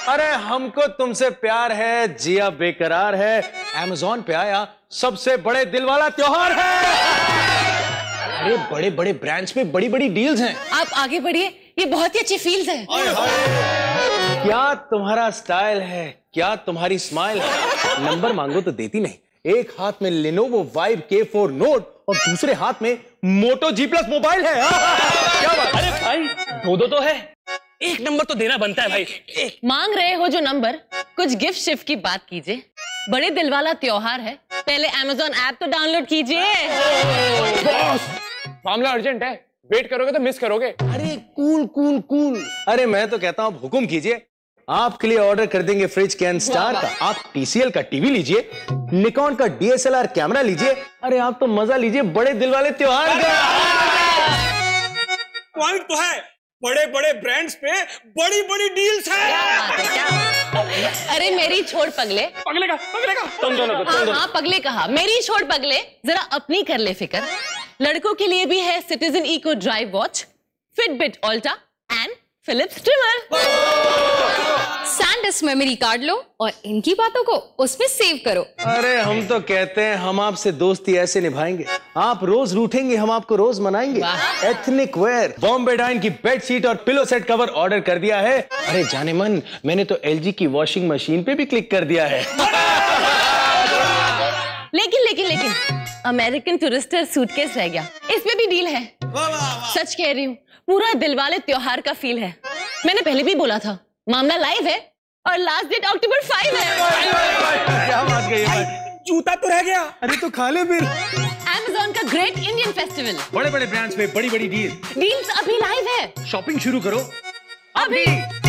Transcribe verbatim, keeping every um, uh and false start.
अरे हमको तुमसे प्यार है, जिया बेकरार है, अमेज़न पे आया सबसे बड़े दिल वाला त्योहार है। अरे बड़े बड़े ब्रांड्स पे बड़ी बड़ी डील्स हैं। आप आगे बढ़िए, ये बहुत ही अच्छी फील्ड है। क्या तुम्हारा स्टाइल है, क्या तुम्हारी स्माइल है। नंबर मांगो तो देती नहीं। एक हाथ में Lenovo Vibe K four note और दूसरे हाथ में मोटो जी प्लस मोबाइल है। क्या बात? अरे भाई दो दो तो है, एक नंबर तो देना बनता है भाई। एक। मांग रहे हो जो नंबर, कुछ गिफ्ट शिफ्ट की बात कीजिए। बड़े दिल वाला त्योहार है, पहले अमेज़न ऐप तो डाउनलोड कीजिए। बॉस मामला अर्जेंट है, वेट करोगे तो मिस करोगे। अरे कूल कूल कूल। अरे मैं तो कहता हूँ हुक्म कीजिए, आपके लिए ऑर्डर कर देंगे फ्रिज कैन स्टार का। आप टीसीएल का टीवी लीजिए, निकॉन का डीएसएलआर कैमरा लीजिए। अरे आप तो मजा लीजिए बड़े दिल वाले त्योहार का। पॉइंट तो है, बड़े बड़े ब्रांड्स पे बड़ी बड़ी डील्स है। अरे मेरी छोड़ पगले, पगले का पगले का तुम दोनों को, तुम हाँ, दोनों। हाँ पगले कहा, मेरी छोड़ पगले, जरा अपनी कर ले फिक्र। लड़कों के लिए भी है Citizen Eco Drive watch, Fitbit Alta and Philips trimmer. SanDisk memory card लो और इनकी बातों को उसमें सेव करो। अरे हम तो कहते हैं हम आपसे दोस्ती ऐसे निभाएंगे, आप रोज रूठेंगे हम आपको रोज मनाएंगे। एथनिक वेयर बॉम्बे डाइन की बेड शीट और पिलो सेट कवर ऑर्डर कर दिया है। अरे जाने मन, मैंने तो एलजी की वॉशिंग मशीन पे भी क्लिक कर दिया है। लेकिन लेकिन लेकिन अमेरिकन टूरिस्टर सूटकेस रह गया, इसमें भी डील है। सच कह रही हूँ, पूरा दिलवाले त्योहार का फील है। मैंने पहले भी बोला था, मामला लाइव है और लास्ट डेट अक्टूबर फाइव है। क्या बात कही भाई? जूता तो रह गया। अरे तो खा ले फिर। अमेज़न का ग्रेट इंडियन फेस्टिवल, बड़े बड़े ब्रांड्स पे बड़ी बड़ी डील, डील्स अभी लाइव है। शॉपिंग शुरू करो अभी।